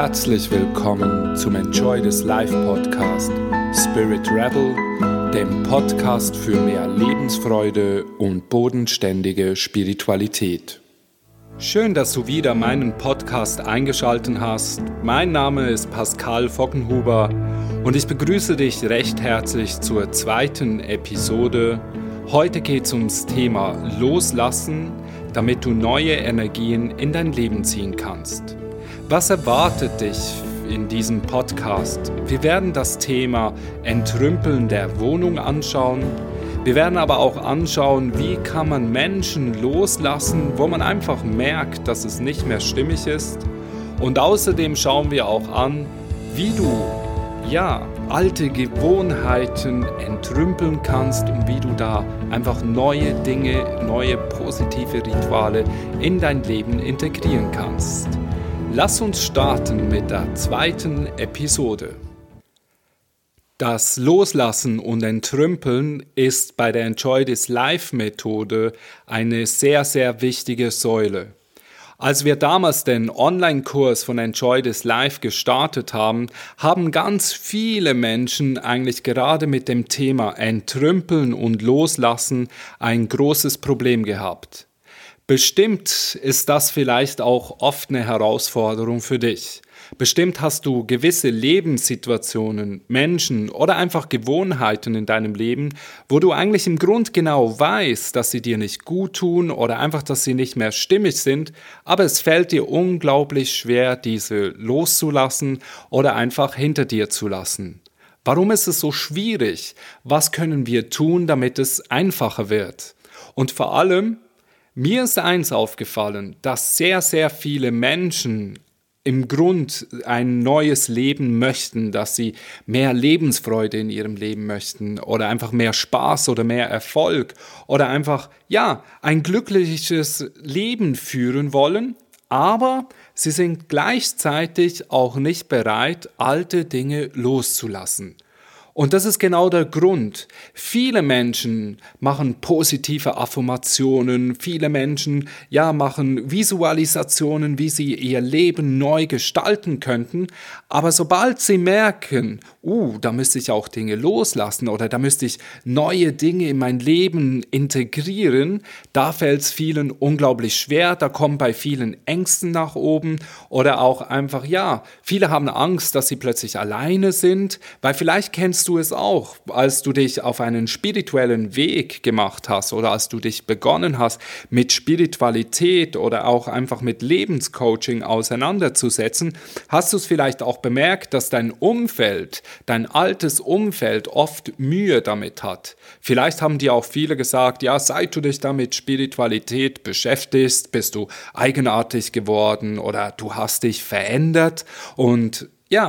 Herzlich willkommen zum Enjoy This Life Podcast Spirit Rebel, dem Podcast für mehr Lebensfreude und bodenständige Spiritualität. Schön, dass du wieder meinen Podcast eingeschaltet hast. Mein Name ist Pascal Vockenhuber und ich begrüße dich recht herzlich zur zweiten Episode. Heute geht es ums Thema Loslassen, damit du neue Energien in dein Leben ziehen kannst. Was erwartet dich in diesem Podcast? Wir werden das Thema Entrümpeln der Wohnung anschauen. Wir werden aber auch anschauen, wie kann man Menschen loslassen, wo man einfach merkt, dass es nicht mehr stimmig ist. Und außerdem schauen wir auch an, wie du alte Gewohnheiten entrümpeln kannst und wie du da einfach neue Dinge, neue positive Rituale in dein Leben integrieren kannst. Lass uns starten mit der zweiten Episode. Das Loslassen und Entrümpeln ist bei der Enjoy This Life Methode eine sehr, sehr wichtige Säule. Als wir damals den Online-Kurs von Enjoy This Life gestartet haben, haben ganz viele Menschen eigentlich gerade mit dem Thema Entrümpeln und Loslassen ein großes Problem gehabt. Bestimmt ist das vielleicht auch oft eine Herausforderung für dich. Bestimmt hast du gewisse Lebenssituationen, Menschen oder einfach Gewohnheiten in deinem Leben, wo du eigentlich im Grund genau weißt, dass sie dir nicht gut tun oder einfach, dass sie nicht mehr stimmig sind, aber es fällt dir unglaublich schwer, diese loszulassen oder einfach hinter dir zu lassen. Warum ist es so schwierig? Was können wir tun, damit es einfacher wird? Und vor allem, mir ist eins aufgefallen, dass sehr, sehr viele Menschen im Grund ein neues Leben möchten, dass sie mehr Lebensfreude in ihrem Leben möchten oder einfach mehr Spaß oder mehr Erfolg oder einfach, ein glückliches Leben führen wollen, aber sie sind gleichzeitig auch nicht bereit, alte Dinge loszulassen. Und das ist genau der Grund. Viele Menschen machen positive Affirmationen, viele Menschen machen Visualisationen, wie sie ihr Leben neu gestalten könnten. Aber sobald sie merken, da müsste ich auch Dinge loslassen oder da müsste ich neue Dinge in mein Leben integrieren, da fällt es vielen unglaublich schwer, da kommen bei vielen Ängsten nach oben oder auch einfach, viele haben Angst, dass sie plötzlich alleine sind, weil vielleicht kennst du es auch, als du dich auf einen spirituellen Weg gemacht hast oder als du dich begonnen hast, mit Spiritualität oder auch einfach mit Lebenscoaching auseinanderzusetzen, hast du es vielleicht auch bemerkt, dass dein Umfeld, dein altes Umfeld oft Mühe damit hat. Vielleicht haben dir auch viele gesagt, seit du dich da mit Spiritualität beschäftigst, bist du eigenartig geworden oder du hast dich verändert und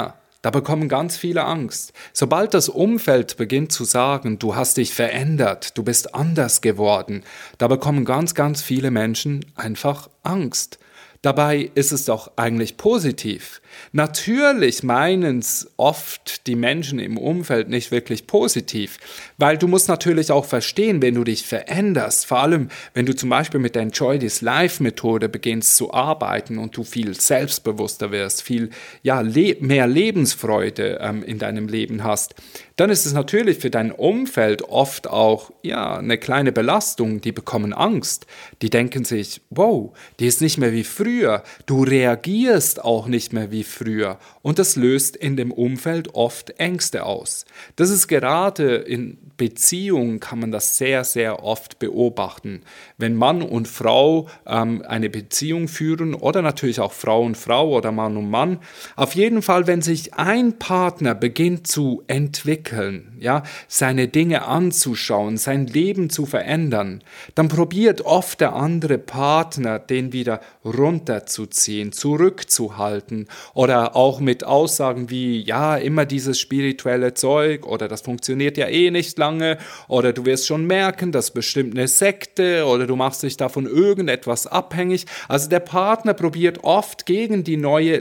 da bekommen ganz viele Angst. Sobald das Umfeld beginnt zu sagen, du hast dich verändert, du bist anders geworden, da bekommen ganz, ganz viele Menschen einfach Angst. Dabei ist es doch eigentlich positiv. Natürlich meinen es oft die Menschen im Umfeld nicht wirklich positiv, weil du musst natürlich auch verstehen, wenn du dich veränderst, vor allem wenn du zum Beispiel mit der Enjoy This Life Methode beginnst zu arbeiten und du viel selbstbewusster wirst, viel mehr Lebensfreude in deinem Leben hast, dann ist es natürlich für dein Umfeld oft auch eine kleine Belastung. Die bekommen Angst. Die denken sich, wow, die ist nicht mehr wie früher. Du reagierst auch nicht mehr wie früher. Und das löst in dem Umfeld oft Ängste aus. Das ist gerade in Beziehungen, kann man das sehr, sehr oft beobachten. Wenn Mann und Frau eine Beziehung führen oder natürlich auch Frau und Frau oder Mann und Mann, auf jeden Fall, wenn sich ein Partner beginnt zu entwickeln, seine Dinge anzuschauen, sein Leben zu verändern, dann probiert oft der andere Partner, den wieder runterzuziehen, zurückzuhalten oder auch mit Aussagen wie, immer dieses spirituelle Zeug oder das funktioniert ja eh nicht lange oder du wirst schon merken, das ist bestimmt eine Sekte oder du machst dich davon irgendetwas abhängig. Also der Partner probiert oft gegen die neue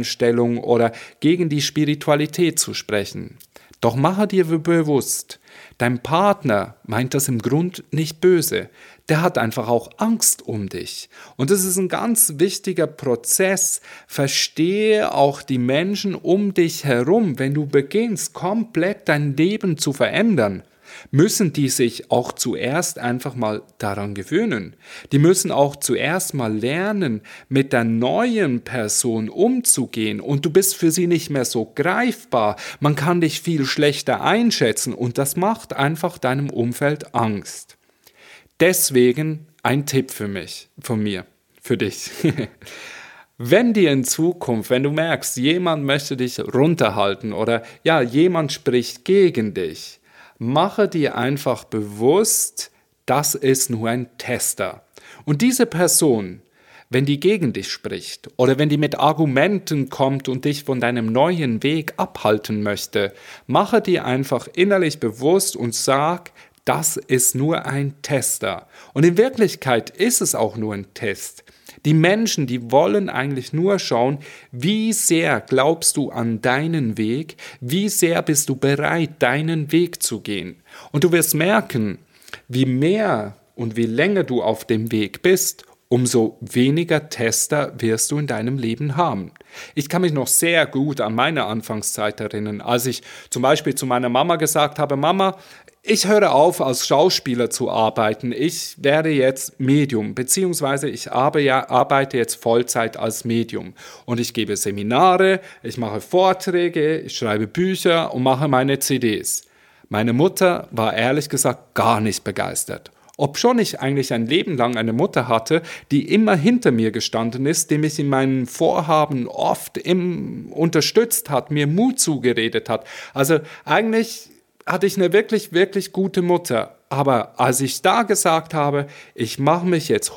Lebenseinstellung oder gegen die Spiritualität zu sprechen. Doch mache dir bewusst, Dein Partner meint das im Grund nicht böse. Der hat einfach auch Angst um dich. Und das ist ein ganz wichtiger Prozess. Verstehe auch die Menschen um dich herum. Wenn du beginnst, komplett dein Leben zu verändern, müssen die sich auch zuerst einfach mal daran gewöhnen. Die müssen auch zuerst mal lernen, mit der neuen Person umzugehen, und du bist für sie nicht mehr so greifbar. Man kann dich viel schlechter einschätzen, und das macht einfach deinem Umfeld Angst. Deswegen ein Tipp von mir, für dich. Wenn dir in Zukunft, wenn du merkst, jemand möchte dich runterhalten oder jemand spricht gegen dich, mache dir einfach bewusst, das ist nur ein Tester. Und diese Person, wenn die gegen dich spricht oder wenn die mit Argumenten kommt und dich von deinem neuen Weg abhalten möchte, mache dir einfach innerlich bewusst und sag, das ist nur ein Tester. Und in Wirklichkeit ist es auch nur ein Test. Die Menschen, die wollen eigentlich nur schauen, wie sehr glaubst du an deinen Weg, wie sehr bist du bereit, deinen Weg zu gehen. Und du wirst merken, wie mehr und wie länger du auf dem Weg bist, umso weniger Tester wirst du in deinem Leben haben. Ich kann mich noch sehr gut an meine Anfangszeit erinnern, als ich zum Beispiel zu meiner Mama gesagt habe, Mama, ich höre auf, als Schauspieler zu arbeiten. Ich werde jetzt Medium, beziehungsweise ich arbeite jetzt Vollzeit als Medium. Und ich gebe Seminare, ich mache Vorträge, ich schreibe Bücher und mache meine CDs. Meine Mutter war ehrlich gesagt gar nicht begeistert. Obschon ich eigentlich ein Leben lang eine Mutter hatte, die immer hinter mir gestanden ist, die mich in meinen Vorhaben oft unterstützt hat, mir Mut zugeredet hat. Also eigentlich hatte ich eine wirklich, wirklich gute Mutter. Aber als ich da gesagt habe, ich mache mich jetzt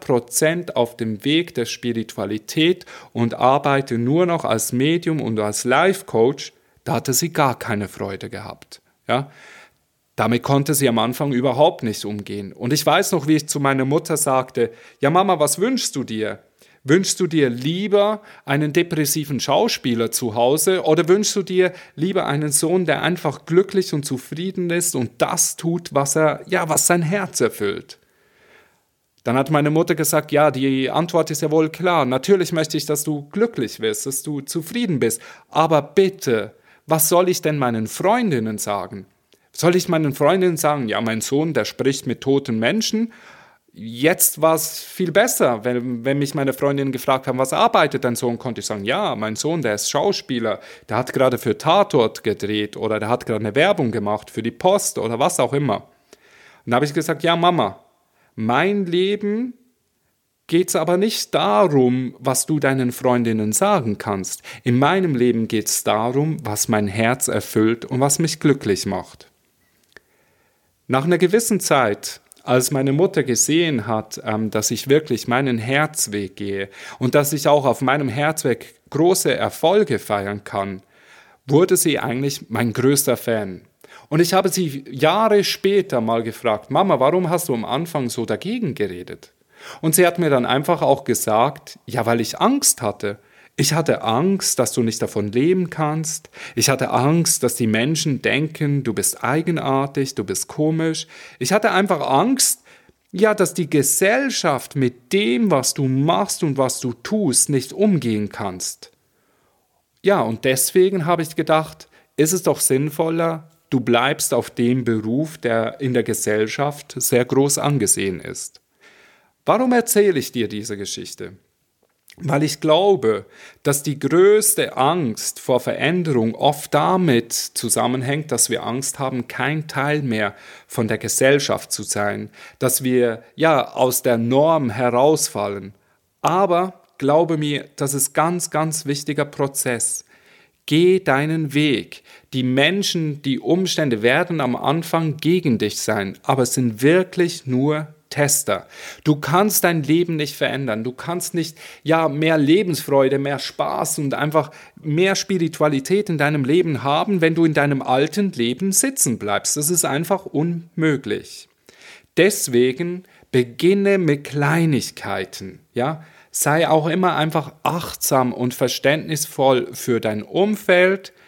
100% auf dem Weg der Spiritualität und arbeite nur noch als Medium und als Life-Coach, da hatte sie gar keine Freude gehabt. Ja? Damit konnte sie am Anfang überhaupt nicht umgehen. Und ich weiß noch, wie ich zu meiner Mutter sagte, ja Mama, was wünschst du dir? Wünschst du dir lieber einen depressiven Schauspieler zu Hause oder wünschst du dir lieber einen Sohn, der einfach glücklich und zufrieden ist und das tut, was sein Herz erfüllt? Dann hat meine Mutter gesagt, ja, die Antwort ist ja wohl klar. Natürlich möchte ich, dass du glücklich wirst, dass du zufrieden bist. Aber bitte, was soll ich denn meinen Freundinnen sagen? Soll ich meinen Freundinnen sagen, ja, mein Sohn, der spricht mit toten Menschen? Jetzt war es viel besser, wenn mich meine Freundinnen gefragt haben, was arbeitet dein Sohn, konnte ich sagen, ja, mein Sohn, der ist Schauspieler, der hat gerade für Tatort gedreht oder der hat gerade eine Werbung gemacht für die Post oder was auch immer. Und dann habe ich gesagt, ja Mama, mein Leben geht es aber nicht darum, was du deinen Freundinnen sagen kannst. In meinem Leben geht es darum, was mein Herz erfüllt und was mich glücklich macht. Nach einer gewissen Zeit, als meine Mutter gesehen hat, dass ich wirklich meinen Herzweg gehe und dass ich auch auf meinem Herzweg große Erfolge feiern kann, wurde sie eigentlich mein größter Fan. Und ich habe sie Jahre später mal gefragt, Mama, warum hast du am Anfang so dagegen geredet? Und sie hat mir dann einfach auch gesagt, ja, weil ich Angst hatte. Ich hatte Angst, dass du nicht davon leben kannst. Ich hatte Angst, dass die Menschen denken, du bist eigenartig, du bist komisch. Ich hatte einfach Angst, dass die Gesellschaft mit dem, was du machst und was du tust, nicht umgehen kannst. Ja, und deswegen habe ich gedacht, ist es doch sinnvoller, du bleibst auf dem Beruf, der in der Gesellschaft sehr groß angesehen ist. Warum erzähle ich dir diese Geschichte? Weil ich glaube, dass die größte Angst vor Veränderung oft damit zusammenhängt, dass wir Angst haben, kein Teil mehr von der Gesellschaft zu sein, dass wir aus der Norm herausfallen. Aber glaube mir, das ist ganz, ganz wichtiger Prozess. Geh deinen Weg. Die Menschen, die Umstände werden am Anfang gegen dich sein, aber es sind wirklich nur Tester. Du kannst dein Leben nicht verändern. Du kannst nicht mehr Lebensfreude, mehr Spaß und einfach mehr Spiritualität in deinem Leben haben, wenn du in deinem alten Leben sitzen bleibst. Das ist einfach unmöglich. Deswegen beginne mit Kleinigkeiten. Sei auch immer einfach achtsam und verständnisvoll für dein Umfeld,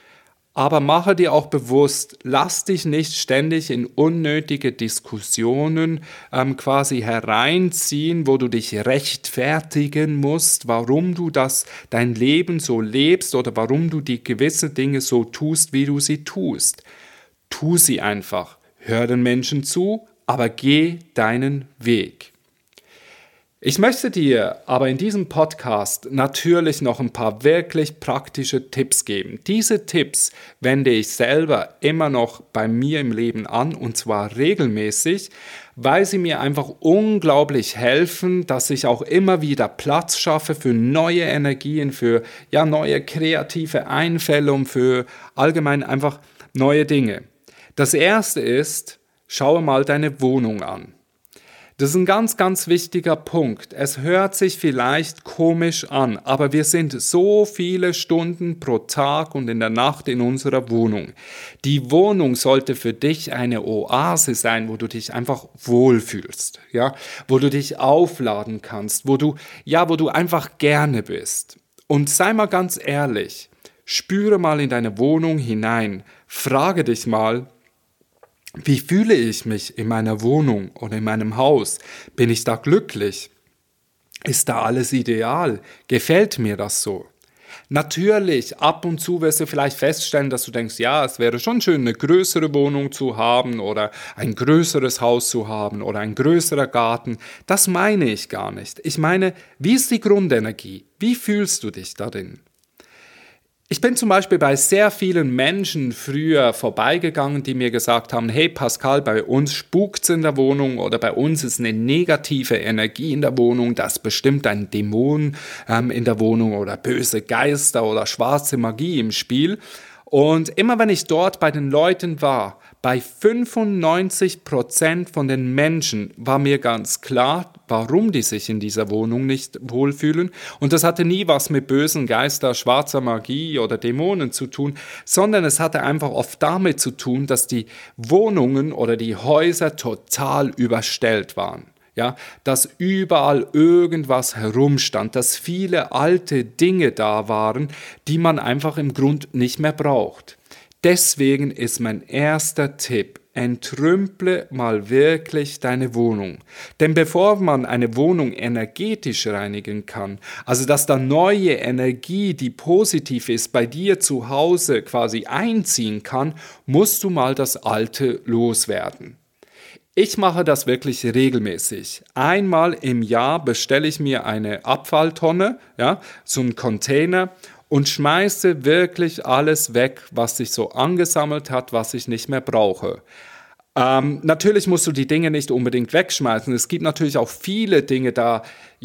Aber mache dir auch bewusst, lass dich nicht ständig in unnötige Diskussionen quasi hereinziehen, wo du dich rechtfertigen musst, warum du dein Leben so lebst oder warum du die gewisse Dinge so tust, wie du sie tust. Tu sie einfach. Hör den Menschen zu, aber geh deinen Weg. Ich möchte dir aber in diesem Podcast natürlich noch ein paar wirklich praktische Tipps geben. Diese Tipps wende ich selber immer noch bei mir im Leben an, und zwar regelmäßig, weil sie mir einfach unglaublich helfen, dass ich auch immer wieder Platz schaffe für neue Energien, für neue kreative Einfälle und für allgemein einfach neue Dinge. Das erste ist, schaue mal deine Wohnung an. Das ist ein ganz, ganz wichtiger Punkt. Es hört sich vielleicht komisch an, aber wir sind so viele Stunden pro Tag und in der Nacht in unserer Wohnung. Die Wohnung sollte für dich eine Oase sein, wo du dich einfach wohlfühlst, wo du dich aufladen kannst, wo du einfach gerne bist. Und sei mal ganz ehrlich, spüre mal in deine Wohnung hinein, frage dich mal, wie fühle ich mich in meiner Wohnung oder in meinem Haus? Bin ich da glücklich? Ist da alles ideal? Gefällt mir das so? Natürlich, ab und zu wirst du vielleicht feststellen, dass du denkst, es wäre schon schön, eine größere Wohnung zu haben oder ein größeres Haus zu haben oder ein größerer Garten. Das meine ich gar nicht. Ich meine, wie ist die Grundenergie? Wie fühlst du dich darin? Ich bin zum Beispiel bei sehr vielen Menschen früher vorbeigegangen, die mir gesagt haben, hey Pascal, bei uns spukt's in der Wohnung oder bei uns ist eine negative Energie in der Wohnung, da ist bestimmt ein Dämon in der Wohnung oder böse Geister oder schwarze Magie im Spiel. Und immer wenn ich dort bei den Leuten war, bei 95% von den Menschen war mir ganz klar, warum die sich in dieser Wohnung nicht wohlfühlen. Und das hatte nie was mit bösen Geistern, schwarzer Magie oder Dämonen zu tun, sondern es hatte einfach oft damit zu tun, dass die Wohnungen oder die Häuser total überstellt waren. Dass überall irgendwas herumstand, dass viele alte Dinge da waren, die man einfach im Grund nicht mehr braucht. Deswegen ist mein erster Tipp, entrümple mal wirklich deine Wohnung. Denn bevor man eine Wohnung energetisch reinigen kann, also dass da neue Energie, die positiv ist, bei dir zu Hause quasi einziehen kann, musst du mal das Alte loswerden. Ich mache das wirklich regelmäßig. Einmal im Jahr bestelle ich mir eine Abfalltonne, so einen Container, und schmeiße wirklich alles weg, was sich so angesammelt hat, was ich nicht mehr brauche. Natürlich musst du die Dinge nicht unbedingt wegschmeißen. Es gibt natürlich auch viele Dinge da,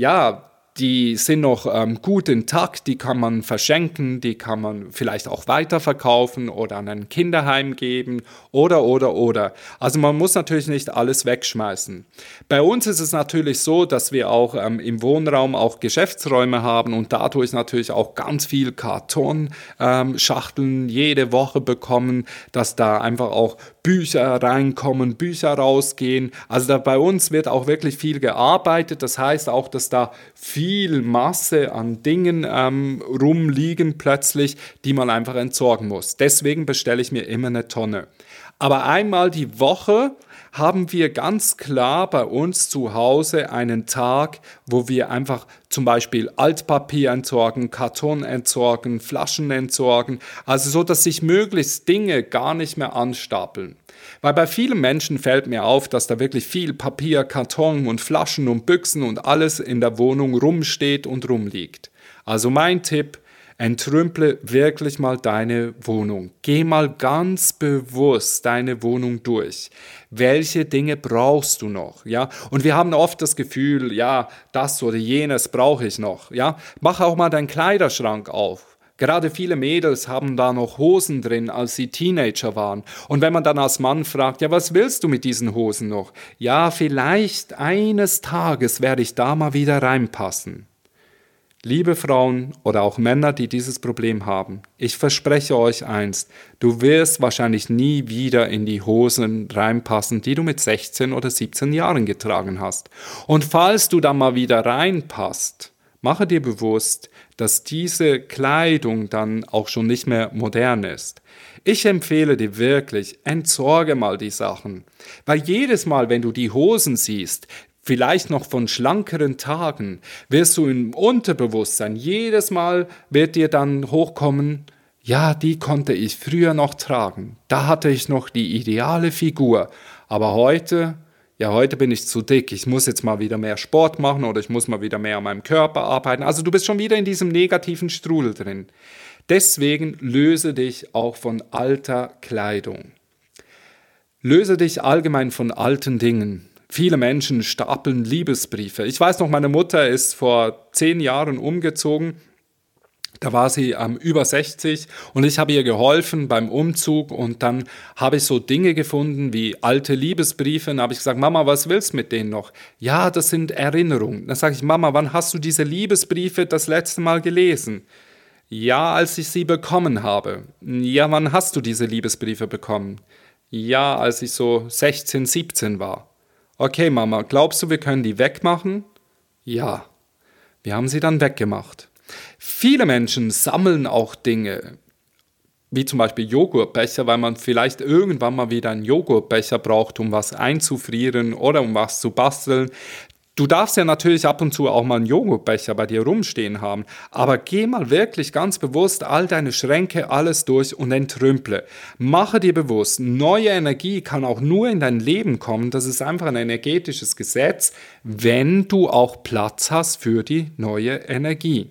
die sind noch gut intakt, die kann man verschenken, die kann man vielleicht auch weiterverkaufen oder an ein Kinderheim geben oder. Also man muss natürlich nicht alles wegschmeißen. Bei uns ist es natürlich so, dass wir auch im Wohnraum auch Geschäftsräume haben und dadurch natürlich auch ganz viel Kartonschachteln jede Woche bekommen, dass da einfach auch Bücher reinkommen, Bücher rausgehen. Also bei uns wird auch wirklich viel gearbeitet. Das heißt auch, dass da viel Masse an Dingen rumliegen plötzlich, die man einfach entsorgen muss. Deswegen bestelle ich mir immer eine Tonne. Aber einmal die Woche haben wir ganz klar bei uns zu Hause einen Tag, wo wir einfach zum Beispiel Altpapier entsorgen, Karton entsorgen, Flaschen entsorgen, also so, dass sich möglichst Dinge gar nicht mehr anstapeln. Weil bei vielen Menschen fällt mir auf, dass da wirklich viel Papier, Karton und Flaschen und Büchsen und alles in der Wohnung rumsteht und rumliegt. Also mein Tipp: Entrümple wirklich mal deine Wohnung. Geh mal ganz bewusst deine Wohnung durch. Welche Dinge brauchst du noch? Und wir haben oft das Gefühl, das oder jenes brauche ich noch. Mach auch mal deinen Kleiderschrank auf. Gerade viele Mädels haben da noch Hosen drin, als sie Teenager waren. Und wenn man dann als Mann fragt, was willst du mit diesen Hosen noch? Vielleicht eines Tages werde ich da mal wieder reinpassen. Liebe Frauen oder auch Männer, die dieses Problem haben, ich verspreche euch eins, du wirst wahrscheinlich nie wieder in die Hosen reinpassen, die du mit 16 oder 17 Jahren getragen hast. Und falls du dann mal wieder reinpasst, mache dir bewusst, dass diese Kleidung dann auch schon nicht mehr modern ist. Ich empfehle dir wirklich, entsorge mal die Sachen. Weil jedes Mal, wenn du die Hosen siehst, vielleicht noch von schlankeren Tagen, wirst du im Unterbewusstsein, jedes Mal wird dir dann hochkommen, ja, die konnte ich früher noch tragen. Da hatte ich noch die ideale Figur. Aber heute bin ich zu dick. Ich muss jetzt mal wieder mehr Sport machen oder ich muss mal wieder mehr an meinem Körper arbeiten. Also du bist schon wieder in diesem negativen Strudel drin. Deswegen löse dich auch von alter Kleidung. Löse dich allgemein von alten Dingen. Viele Menschen stapeln Liebesbriefe. Ich weiß noch, meine Mutter ist vor 10 Jahren umgezogen. Da war sie über 60 und ich habe ihr geholfen beim Umzug und dann habe ich so Dinge gefunden wie alte Liebesbriefe. Dann habe ich gesagt, Mama, was willst du mit denen noch? Ja, das sind Erinnerungen. Dann sage ich, Mama, wann hast du diese Liebesbriefe das letzte Mal gelesen? Ja, als ich sie bekommen habe. Ja, wann hast du diese Liebesbriefe bekommen? Ja, als ich so 16, 17 war. Okay, Mama, glaubst du, wir können die wegmachen? Ja, wir haben sie dann weggemacht. Viele Menschen sammeln auch Dinge, wie zum Beispiel Joghurtbecher, weil man vielleicht irgendwann mal wieder einen Joghurtbecher braucht, um was einzufrieren oder um was zu basteln. Du darfst ja natürlich ab und zu auch mal einen Joghurtbecher bei dir rumstehen haben, aber geh mal wirklich ganz bewusst all deine Schränke, alles durch und entrümple. Mache dir bewusst, neue Energie kann auch nur in dein Leben kommen, das ist einfach ein energetisches Gesetz, wenn du auch Platz hast für die neue Energie.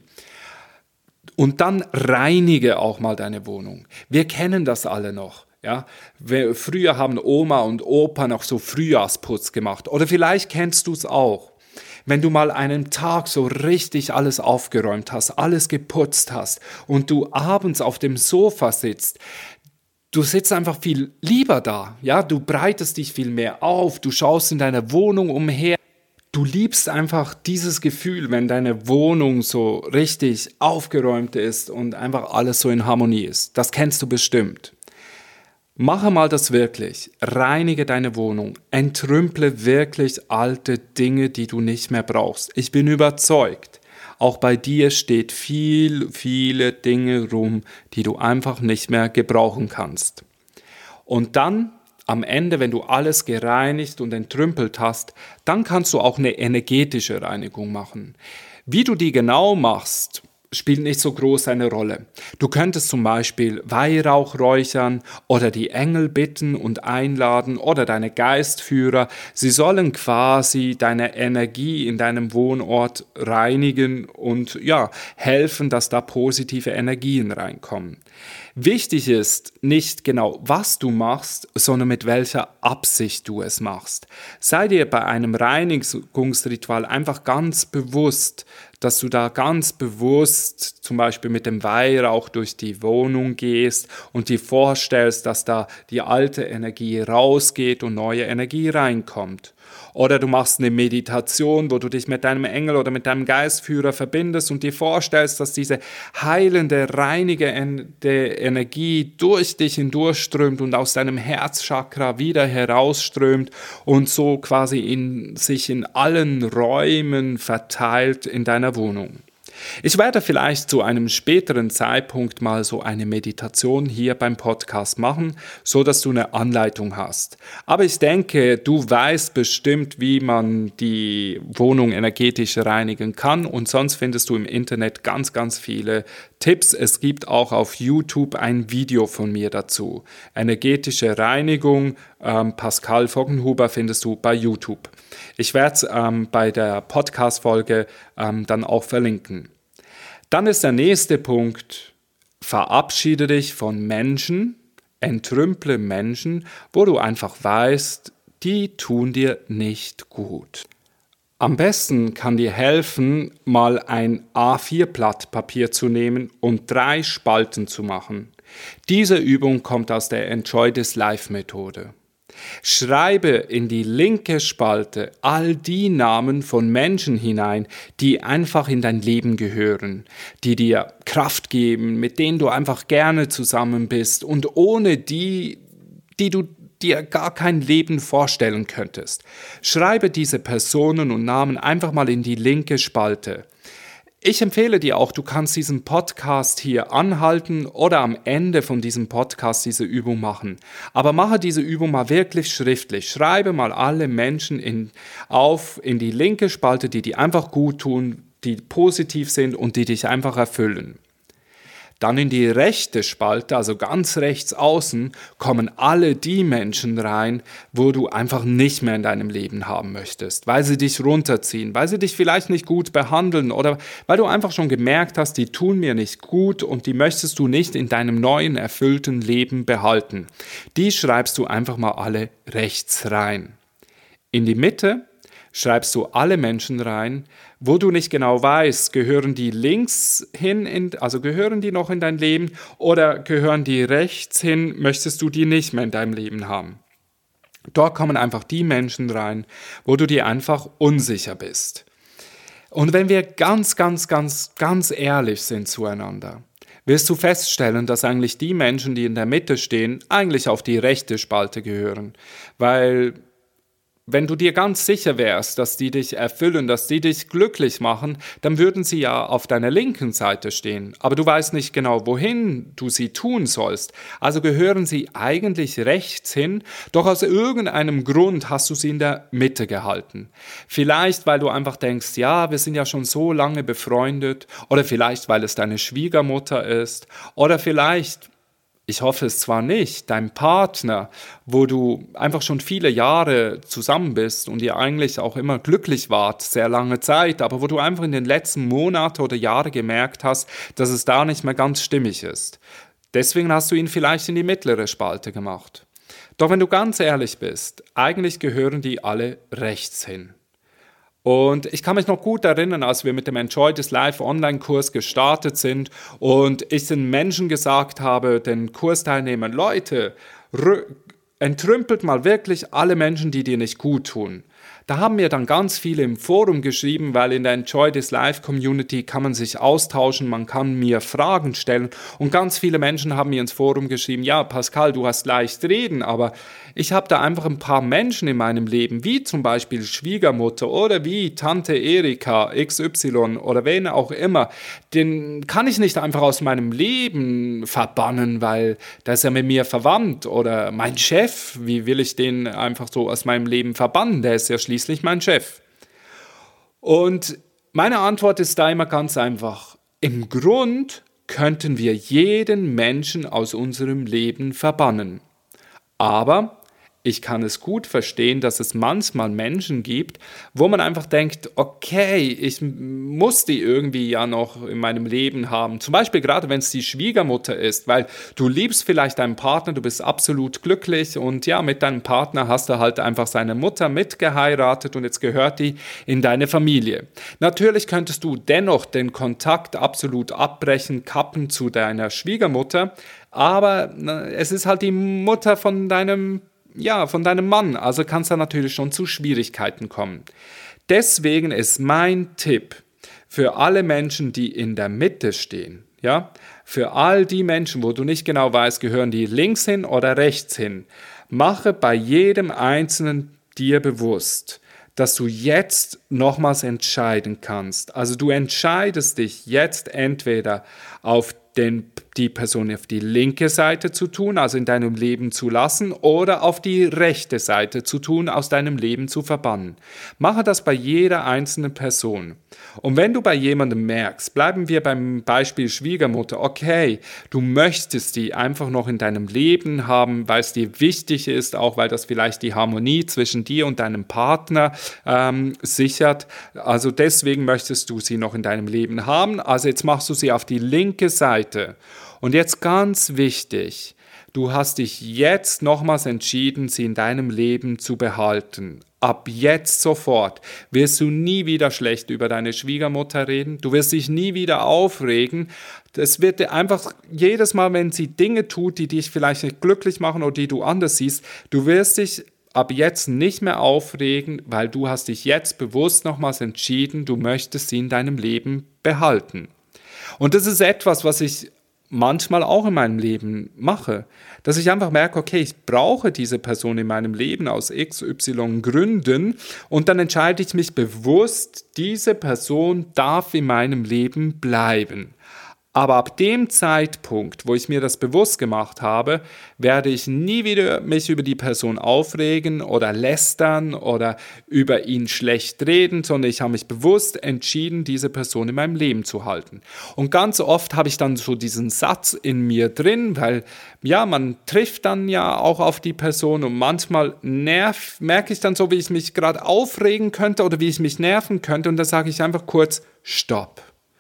Und dann reinige auch mal deine Wohnung. Wir kennen das alle noch. Ja? Früher haben Oma und Opa noch so Frühjahrsputz gemacht. Oder vielleicht kennst du es auch. Wenn du mal einen Tag so richtig alles aufgeräumt hast, alles geputzt hast und du abends auf dem Sofa sitzt, du sitzt einfach viel lieber da. Ja? Du breitest dich viel mehr auf, du schaust in deiner Wohnung umher. Du liebst einfach dieses Gefühl, wenn deine Wohnung so richtig aufgeräumt ist und einfach alles so in Harmonie ist. Das kennst du bestimmt. Mache mal das wirklich. Reinige deine Wohnung. Entrümple wirklich alte Dinge, die du nicht mehr brauchst. Ich bin überzeugt, auch bei dir steht viele Dinge rum, die du einfach nicht mehr gebrauchen kannst. Und dann am Ende, wenn du alles gereinigt und entrümpelt hast, dann kannst du auch eine energetische Reinigung machen. Wie du die genau machst, spielt nicht so groß eine Rolle. Du könntest zum Beispiel Weihrauch räuchern oder die Engel bitten und einladen oder deine Geistführer. Sie sollen quasi deine Energie in deinem Wohnort reinigen und helfen, dass da positive Energien reinkommen. Wichtig ist nicht genau, was du machst, sondern mit welcher Absicht du es machst. Sei dir bei einem Reinigungsritual einfach ganz bewusst, dass du da ganz bewusst zum Beispiel mit dem Weihrauch durch die Wohnung gehst und dir vorstellst, dass da die alte Energie rausgeht und neue Energie reinkommt. Oder du machst eine Meditation, wo du dich mit deinem Engel oder mit deinem Geistführer verbindest und dir vorstellst, dass diese heilende, reinigende Energie durch dich hindurchströmt und aus deinem Herzchakra wieder herausströmt und so quasi sich in allen Räumen verteilt in deiner Wohnung. Ich werde vielleicht zu einem späteren Zeitpunkt mal so eine Meditation hier beim Podcast machen, so dass du eine Anleitung hast. Aber ich denke, du weißt bestimmt, wie man die Wohnung energetisch reinigen kann und sonst findest du im Internet ganz viele Tipps. Es gibt auch auf YouTube ein Video von mir dazu. Energetische Reinigung, Pascal Voggenhuber findest du bei YouTube. Ich werde es bei der Podcast-Folge dann auch verlinken. Dann ist der nächste Punkt, verabschiede dich von Menschen, entrümple Menschen, wo du einfach weißt, die tun dir nicht gut. Am besten kann dir helfen, mal ein A4-Blatt Papier zu nehmen und 3 Spalten zu machen. Diese Übung kommt aus der Enjoy This Life Methode. Schreibe in die linke Spalte all die Namen von Menschen hinein, die einfach in dein Leben gehören, die dir Kraft geben, mit denen du einfach gerne zusammen bist und ohne die du dir gar kein Leben vorstellen könntest. Schreibe diese Personen und Namen einfach mal in die linke Spalte. Ich empfehle dir auch, du kannst diesen Podcast hier anhalten oder am Ende von diesem Podcast diese Übung machen. Aber mache diese Übung mal wirklich schriftlich. Schreibe mal alle Menschen in die linke Spalte, die einfach gut tun, die positiv sind und die dich einfach erfüllen. Dann in die rechte Spalte, also ganz rechts außen, kommen alle die Menschen rein, wo du einfach nicht mehr in deinem Leben haben möchtest, weil sie dich runterziehen, weil sie dich vielleicht nicht gut behandeln oder weil du einfach schon gemerkt hast, die tun mir nicht gut und die möchtest du nicht in deinem neuen, erfüllten Leben behalten. Die schreibst du einfach mal alle rechts rein. In die Mitte schreibst du alle Menschen rein, wo du nicht genau weißt, gehören die links hin, also gehören die noch in dein Leben oder gehören die rechts hin, möchtest du die nicht mehr in deinem Leben haben. Dort kommen einfach die Menschen rein, wo du dir einfach unsicher bist. Und wenn wir ganz ehrlich sind zueinander, wirst du feststellen, dass eigentlich die Menschen, die in der Mitte stehen, eigentlich auf die rechte Spalte gehören, weil wenn du dir ganz sicher wärst, dass die dich erfüllen, dass die dich glücklich machen, dann würden sie ja auf deiner linken Seite stehen. Aber du weißt nicht genau, wohin du sie tun sollst. Also gehören sie eigentlich rechts hin, doch aus irgendeinem Grund hast du sie in der Mitte gehalten. Vielleicht, weil du einfach denkst, ja, wir sind ja schon so lange befreundet, oder vielleicht, weil es deine Schwiegermutter ist, oder vielleicht, ich hoffe es zwar nicht, dein Partner, wo du einfach schon viele Jahre zusammen bist und ihr eigentlich auch immer glücklich wart, sehr lange Zeit, aber wo du einfach in den letzten Monaten oder Jahren gemerkt hast, dass es da nicht mehr ganz stimmig ist. Deswegen hast du ihn vielleicht in die mittlere Spalte gemacht. Doch wenn du ganz ehrlich bist, eigentlich gehören die alle rechts hin. Und ich kann mich noch gut erinnern, als wir mit dem Enjoy This Life Online-Kurs gestartet sind und ich den Menschen gesagt habe, den Kursteilnehmern, Leute, entrümpelt mal wirklich alle Menschen, die dir nicht gut tun. Da haben mir dann ganz viele im Forum geschrieben, weil in der Enjoy This Life Community kann man sich austauschen, man kann mir Fragen stellen und ganz viele Menschen haben mir ins Forum geschrieben, ja Pascal, du hast leicht reden, aber ich habe da einfach ein paar Menschen in meinem Leben, wie zum Beispiel Schwiegermutter oder wie Tante Erika XY oder wen auch immer, den kann ich nicht einfach aus meinem Leben verbannen, weil der ist ja mit mir verwandt oder mein Chef, wie will ich den einfach so aus meinem Leben verbannen, der ist ja schließlich mein Chef. Und meine Antwort ist da immer ganz einfach. Im Grund könnten wir jeden Menschen aus unserem Leben verbannen. Aber ich kann es gut verstehen, dass es manchmal Menschen gibt, wo man einfach denkt, okay, ich muss die irgendwie ja noch in meinem Leben haben. Zum Beispiel gerade, wenn es die Schwiegermutter ist, weil du liebst vielleicht deinen Partner, du bist absolut glücklich und ja, mit deinem Partner hast du halt einfach seine Mutter mitgeheiratet und jetzt gehört die in deine Familie. Natürlich könntest du dennoch den Kontakt absolut abbrechen, kappen zu deiner Schwiegermutter, aber es ist halt die Mutter von deinem Mann, also kann es da natürlich schon zu Schwierigkeiten kommen. Deswegen ist mein Tipp für alle Menschen, die in der Mitte stehen, ja, für all die Menschen, wo du nicht genau weißt, gehören die links hin oder rechts hin, mache bei jedem Einzelnen dir bewusst, dass du jetzt nochmals entscheiden kannst. Also du entscheidest dich jetzt entweder auf die Person auf die linke Seite zu tun, also in deinem Leben zu lassen, oder auf die rechte Seite zu tun, aus deinem Leben zu verbannen. Mache das bei jeder einzelnen Person. Und wenn du bei jemandem merkst, bleiben wir beim Beispiel Schwiegermutter, okay, du möchtest die einfach noch in deinem Leben haben, weil es dir wichtig ist, auch weil das vielleicht die Harmonie zwischen dir und deinem Partner sichert. Also deswegen möchtest du sie noch in deinem Leben haben. Also jetzt machst du sie auf die linke Seite. Und jetzt ganz wichtig, du hast dich jetzt nochmals entschieden, sie in deinem Leben zu behalten. Ab jetzt sofort wirst du nie wieder schlecht über deine Schwiegermutter reden, du wirst dich nie wieder aufregen. Es wird dir einfach jedes Mal, wenn sie Dinge tut, die dich vielleicht nicht glücklich machen oder die du anders siehst, du wirst dich ab jetzt nicht mehr aufregen, weil du hast dich jetzt bewusst nochmals entschieden, du möchtest sie in deinem Leben behalten. Und das ist etwas, was ich manchmal auch in meinem Leben mache. Dass ich einfach merke, okay, ich brauche diese Person in meinem Leben aus XY Gründen und dann entscheide ich mich bewusst, diese Person darf in meinem Leben bleiben. Aber ab dem Zeitpunkt, wo ich mir das bewusst gemacht habe, werde ich nie wieder mich über die Person aufregen oder lästern oder über ihn schlecht reden, sondern ich habe mich bewusst entschieden, diese Person in meinem Leben zu halten. Und ganz oft habe ich dann so diesen Satz in mir drin, weil ja, man trifft dann ja auch auf die Person und manchmal merke ich dann so, wie ich mich gerade aufregen könnte oder wie ich mich nerven könnte und da sage ich einfach kurz Stopp.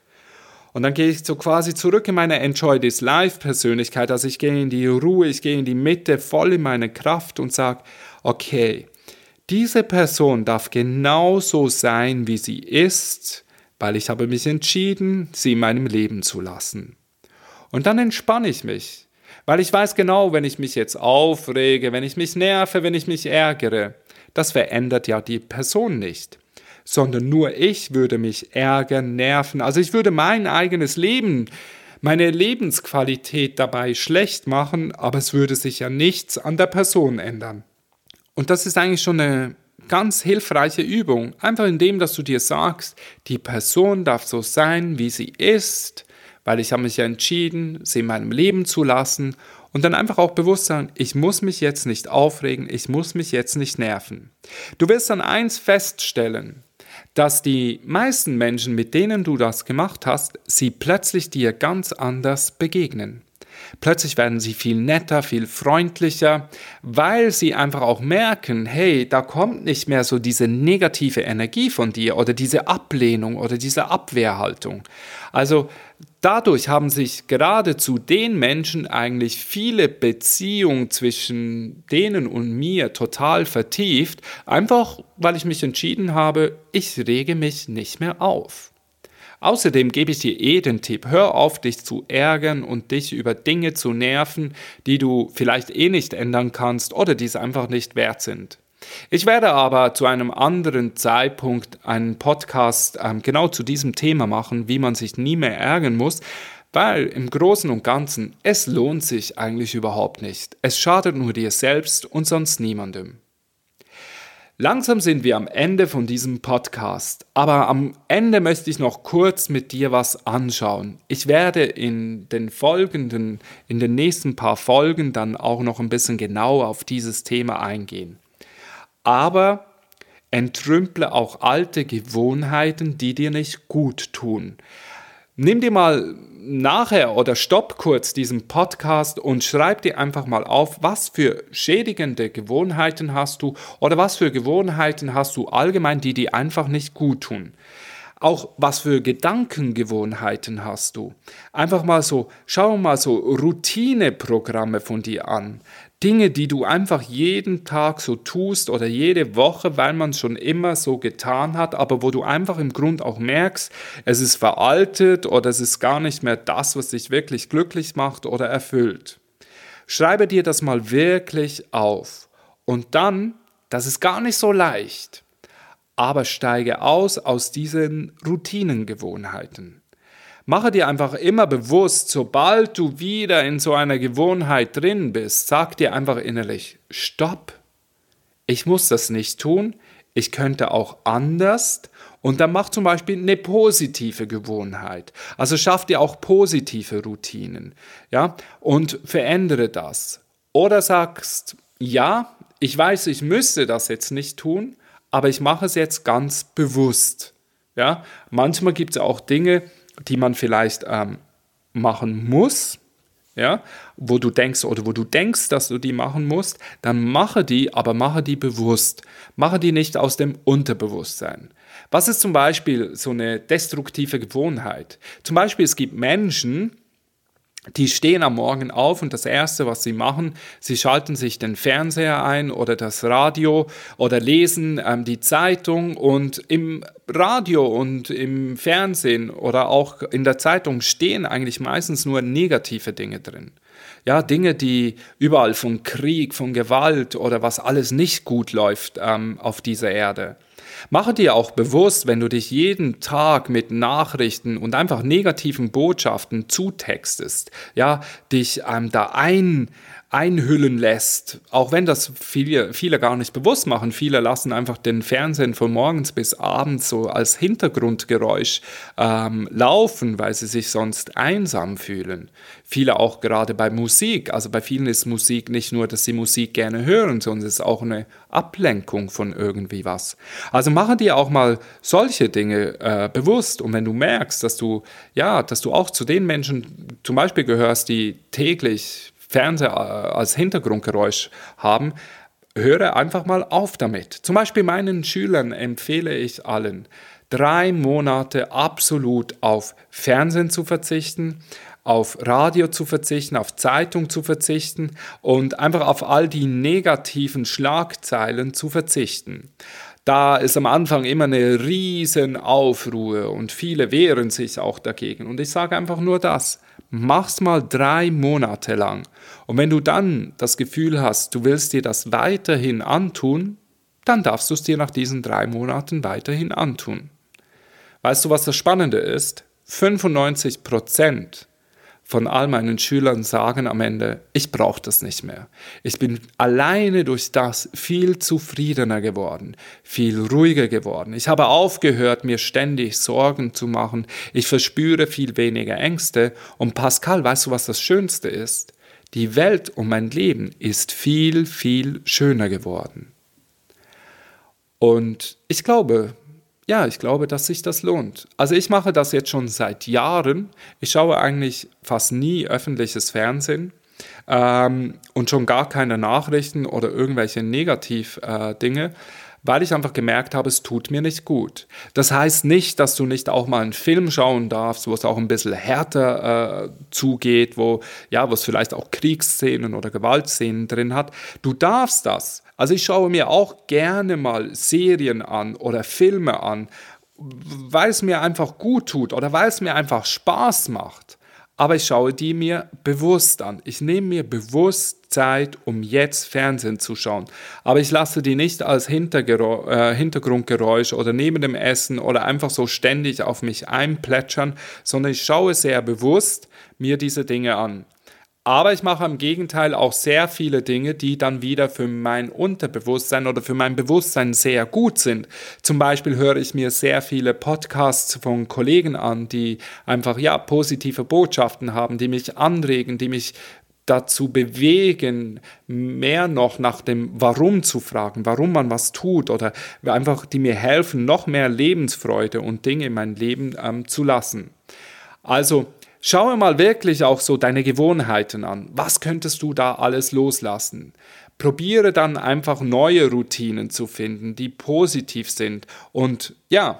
Und dann gehe ich so quasi zurück in meine Enjoy This Life Persönlichkeit, also ich gehe in die Ruhe, ich gehe in die Mitte, voll in meine Kraft und sage, okay, diese Person darf genauso sein, wie sie ist, weil ich habe mich entschieden, sie in meinem Leben zu lassen. Und dann entspanne ich mich, weil ich weiß genau, wenn ich mich jetzt aufrege, wenn ich mich nerve, wenn ich mich ärgere, das verändert ja die Person nicht. Sondern nur ich würde mich ärgern, nerven. Also ich würde mein eigenes Leben, meine Lebensqualität dabei schlecht machen, aber es würde sich ja nichts an der Person ändern. Und das ist eigentlich schon eine ganz hilfreiche Übung. Einfach indem, dass du dir sagst, die Person darf so sein, wie sie ist, weil ich habe mich ja entschieden, sie in meinem Leben zu lassen und dann einfach auch bewusst sagen, ich muss mich jetzt nicht aufregen, ich muss mich jetzt nicht nerven. Du wirst dann eins feststellen, dass die meisten Menschen, mit denen du das gemacht hast, sie plötzlich dir ganz anders begegnen. Plötzlich werden sie viel netter, viel freundlicher, weil sie einfach auch merken, hey, da kommt nicht mehr so diese negative Energie von dir oder diese Ablehnung oder diese Abwehrhaltung. Also dadurch haben sich gerade zu den Menschen eigentlich viele Beziehungen zwischen denen und mir total vertieft, einfach weil ich mich entschieden habe, ich rege mich nicht mehr auf. Außerdem gebe ich dir den Tipp, hör auf, dich zu ärgern und dich über Dinge zu nerven, die du vielleicht nicht ändern kannst oder die es einfach nicht wert sind. Ich werde aber zu einem anderen Zeitpunkt einen Podcast genau zu diesem Thema machen, wie man sich nie mehr ärgern muss, weil im Großen und Ganzen es lohnt sich eigentlich überhaupt nicht. Es schadet nur dir selbst und sonst niemandem. Langsam sind wir am Ende von diesem Podcast, aber am Ende möchte ich noch kurz mit dir was anschauen. Ich werde in den nächsten paar Folgen dann auch noch ein bisschen genauer auf dieses Thema eingehen. Aber entrümple auch alte Gewohnheiten, die dir nicht gut tun. Nimm dir mal nachher oder stopp kurz diesen Podcast und schreib dir einfach mal auf, was für schädigende Gewohnheiten hast du oder was für Gewohnheiten hast du allgemein, die dir einfach nicht gut tun. Auch was für Gedankengewohnheiten hast du. Einfach mal so, schau mal so Routineprogramme von dir an. Dinge, die du einfach jeden Tag so tust oder jede Woche, weil man es schon immer so getan hat, aber wo du einfach im Grund auch merkst, es ist veraltet oder es ist gar nicht mehr das, was dich wirklich glücklich macht oder erfüllt. Schreibe dir das mal wirklich auf. Und dann, das ist gar nicht so leicht, aber steige aus diesen Routinengewohnheiten. Mache dir einfach immer bewusst, sobald du wieder in so einer Gewohnheit drin bist, sag dir einfach innerlich, stopp, ich muss das nicht tun, ich könnte auch anders und dann mach zum Beispiel eine positive Gewohnheit. Also schaff dir auch positive Routinen, ja, und verändere das. Oder sagst, ja, ich weiß, ich müsste das jetzt nicht tun, aber ich mache es jetzt ganz bewusst. Ja? Manchmal gibt es auch Dinge, die man vielleicht machen muss, ja? wo du denkst, dass du die machen musst, dann mache die, aber mache die bewusst. Mache die nicht aus dem Unterbewusstsein. Was ist zum Beispiel so eine destruktive Gewohnheit? Zum Beispiel, es gibt Menschen, die stehen am Morgen auf und das Erste, was sie machen, sie schalten sich den Fernseher ein oder das Radio oder lesen die Zeitung und im Radio und im Fernsehen oder auch in der Zeitung stehen eigentlich meistens nur negative Dinge drin. Ja, Dinge, die überall von Krieg, von Gewalt oder was alles nicht gut läuft auf dieser Erde. Mache dir auch bewusst, wenn du dich jeden Tag mit Nachrichten und einfach negativen Botschaften zutextest, ja, dich da einhüllen lässt, auch wenn das viele gar nicht bewusst machen. Viele lassen einfach den Fernsehen von morgens bis abends so als Hintergrundgeräusch laufen, weil sie sich sonst einsam fühlen. Viele auch gerade bei Musik. Also bei vielen ist Musik nicht nur, dass sie Musik gerne hören, sondern es ist auch eine Ablenkung von irgendwie was. Also mache dir auch mal solche Dinge bewusst. Und wenn du merkst, dass du auch zu den Menschen zum Beispiel gehörst, die täglich Fernseher als Hintergrundgeräusch haben, höre einfach mal auf damit. Zum Beispiel meinen Schülern empfehle ich allen, 3 Monate absolut auf Fernsehen zu verzichten, auf Radio zu verzichten, auf Zeitung zu verzichten und einfach auf all die negativen Schlagzeilen zu verzichten. Da ist am Anfang immer eine riesen Aufruhr und viele wehren sich auch dagegen. Und ich sage einfach nur das, mach's mal 3 Monate lang. Und wenn du dann das Gefühl hast, du willst dir das weiterhin antun, dann darfst du es dir nach diesen 3 Monaten weiterhin antun. Weißt du, was das Spannende ist? 95% von all meinen Schülern sagen am Ende, ich brauche das nicht mehr. Ich bin alleine durch das viel zufriedener geworden, viel ruhiger geworden. Ich habe aufgehört, mir ständig Sorgen zu machen. Ich verspüre viel weniger Ängste. Und Pascal, weißt du, was das Schönste ist? Die Welt und mein Leben ist viel, viel schöner geworden. Und ich glaube, dass sich das lohnt. Also ich mache das jetzt schon seit Jahren. Ich schaue eigentlich fast nie öffentliches Fernsehen und schon gar keine Nachrichten oder irgendwelche Negativ-Dinge, weil ich einfach gemerkt habe, es tut mir nicht gut. Das heißt nicht, dass du nicht auch mal einen Film schauen darfst, wo es auch ein bisschen härter zugeht, wo es vielleicht auch Kriegsszenen oder Gewaltszenen drin hat. Du darfst das. Also ich schaue mir auch gerne mal Serien an oder Filme an, weil es mir einfach gut tut oder weil es mir einfach Spaß macht. Aber ich schaue die mir bewusst an. Ich nehme mir bewusst Zeit, um jetzt Fernsehen zu schauen. Aber ich lasse die nicht als Hintergrundgeräusch oder neben dem Essen oder einfach so ständig auf mich einplätschern, sondern ich schaue sehr bewusst mir diese Dinge an. Aber ich mache im Gegenteil auch sehr viele Dinge, die dann wieder für mein Unterbewusstsein oder für mein Bewusstsein sehr gut sind. Zum Beispiel höre ich mir sehr viele Podcasts von Kollegen an, die einfach positive Botschaften haben, die mich anregen, die mich dazu bewegen, mehr noch nach dem Warum zu fragen, warum man was tut oder einfach die mir helfen, noch mehr Lebensfreude und Dinge in mein Leben zu lassen. Also schaue mal wirklich auch so deine Gewohnheiten an. Was könntest du da alles loslassen? Probiere dann einfach neue Routinen zu finden, die positiv sind. Und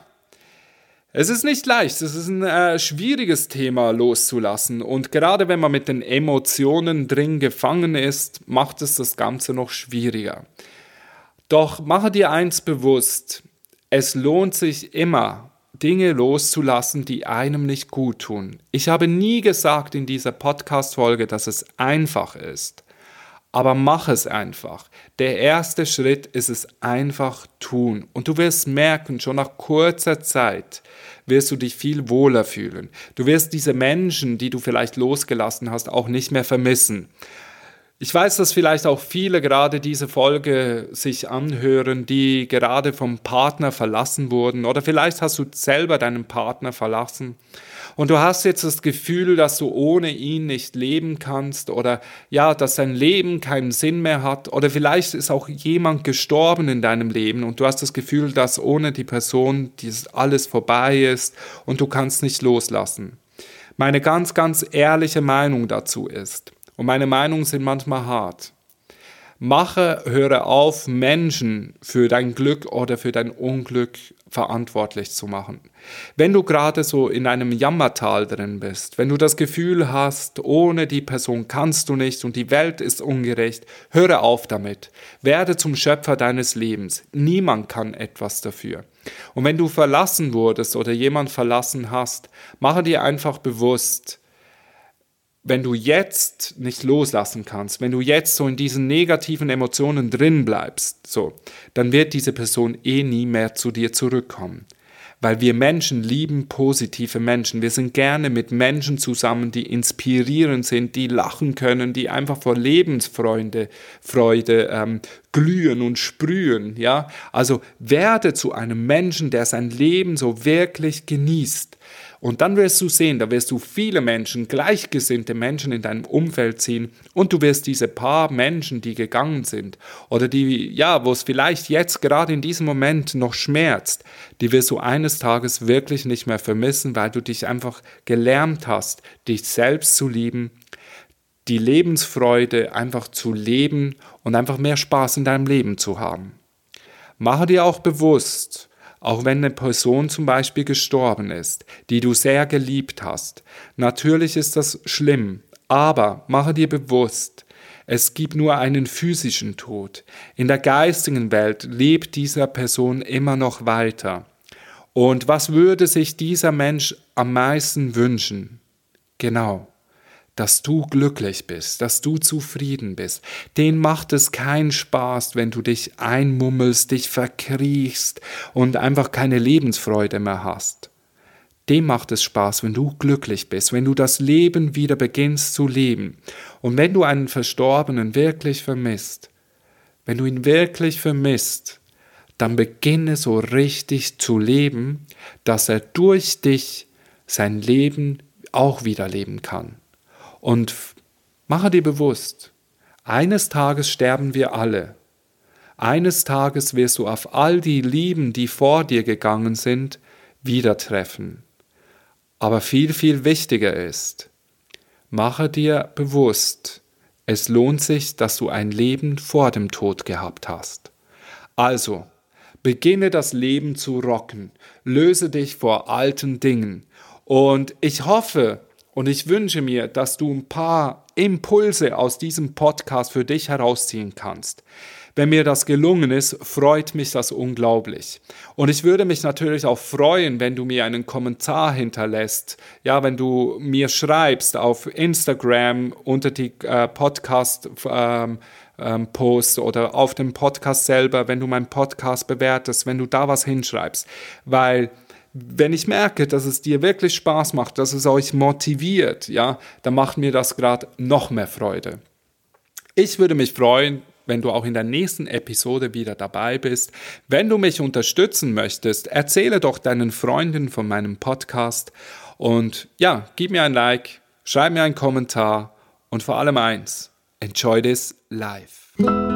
es ist nicht leicht, es ist ein schwieriges Thema loszulassen. Und gerade wenn man mit den Emotionen drin gefangen ist, macht es das Ganze noch schwieriger. Doch mache dir eins bewusst, es lohnt sich immer, Dinge loszulassen, die einem nicht gut tun. Ich habe nie gesagt in dieser Podcast-Folge, dass es einfach ist. Aber mach es einfach. Der erste Schritt ist es einfach tun. Und du wirst merken, schon nach kurzer Zeit wirst du dich viel wohler fühlen. Du wirst diese Menschen, die du vielleicht losgelassen hast, auch nicht mehr vermissen. Ich weiß, dass vielleicht auch viele gerade diese Folge sich anhören, die gerade vom Partner verlassen wurden oder vielleicht hast du selber deinen Partner verlassen und du hast jetzt das Gefühl, dass du ohne ihn nicht leben kannst oder dass dein Leben keinen Sinn mehr hat oder vielleicht ist auch jemand gestorben in deinem Leben und du hast das Gefühl, dass ohne die Person dieses alles vorbei ist und du kannst nicht loslassen. Meine ganz, ganz ehrliche Meinung dazu ist, und meine Meinungen sind manchmal hart. Höre auf, Menschen für dein Glück oder für dein Unglück verantwortlich zu machen. Wenn du gerade so in einem Jammertal drin bist, wenn du das Gefühl hast, ohne die Person kannst du nicht und die Welt ist ungerecht, höre auf damit. Werde zum Schöpfer deines Lebens. Niemand kann etwas dafür. Und wenn du verlassen wurdest oder jemand verlassen hast, mache dir einfach bewusst, wenn du jetzt nicht loslassen kannst, wenn du jetzt so in diesen negativen Emotionen drin bleibst, so, dann wird diese Person nie mehr zu dir zurückkommen. Weil wir Menschen lieben positive Menschen. Wir sind gerne mit Menschen zusammen, die inspirierend sind, die lachen können, die einfach vor Lebensfreude glühen und sprühen. Ja? Also werde zu einem Menschen, der sein Leben so wirklich genießt. Und dann wirst du sehen, da wirst du viele Menschen, gleichgesinnte Menschen in deinem Umfeld ziehen und du wirst diese paar Menschen, die gegangen sind oder die, ja, wo es vielleicht jetzt gerade in diesem Moment noch schmerzt, die wirst du eines Tages wirklich nicht mehr vermissen, weil du dich einfach gelernt hast, dich selbst zu lieben, die Lebensfreude einfach zu leben und einfach mehr Spaß in deinem Leben zu haben. Mache dir auch bewusst, auch wenn eine Person zum Beispiel gestorben ist, die du sehr geliebt hast. Natürlich ist das schlimm, aber mache dir bewusst, es gibt nur einen physischen Tod. In der geistigen Welt lebt diese Person immer noch weiter. Und was würde sich dieser Mensch am meisten wünschen? Genau, dass du glücklich bist, dass du zufrieden bist. Denen macht es keinen Spaß, wenn du dich einmummelst, dich verkriechst und einfach keine Lebensfreude mehr hast. Dem macht es Spaß, wenn du glücklich bist, wenn du das Leben wieder beginnst zu leben. Und wenn du einen Verstorbenen wirklich vermisst, wenn du ihn wirklich vermisst, dann beginne so richtig zu leben, dass er durch dich sein Leben auch wieder leben kann. Und mache dir bewusst, eines Tages sterben wir alle. Eines Tages wirst du auf all die Lieben, die vor dir gegangen sind, wieder treffen. Aber viel, viel wichtiger ist, mache dir bewusst, es lohnt sich, dass du ein Leben vor dem Tod gehabt hast. Also, beginne das Leben zu rocken, löse dich vor alten Dingen. Und ich hoffe, und ich wünsche mir, dass du ein paar Impulse aus diesem Podcast für dich herausziehen kannst. Wenn mir das gelungen ist, freut mich das unglaublich. Und ich würde mich natürlich auch freuen, wenn du mir einen Kommentar hinterlässt. Ja, wenn du mir schreibst auf Instagram unter die Podcast-Post oder auf dem Podcast selber, wenn du meinen Podcast bewertest, wenn du da was hinschreibst. Weil wenn ich merke, dass es dir wirklich Spaß macht, dass es euch motiviert, ja, dann macht mir das gerade noch mehr Freude. Ich würde mich freuen, wenn du auch in der nächsten Episode wieder dabei bist. Wenn du mich unterstützen möchtest, erzähle doch deinen Freunden von meinem Podcast und ja, gib mir ein Like, schreib mir einen Kommentar und vor allem eins, enjoy this life.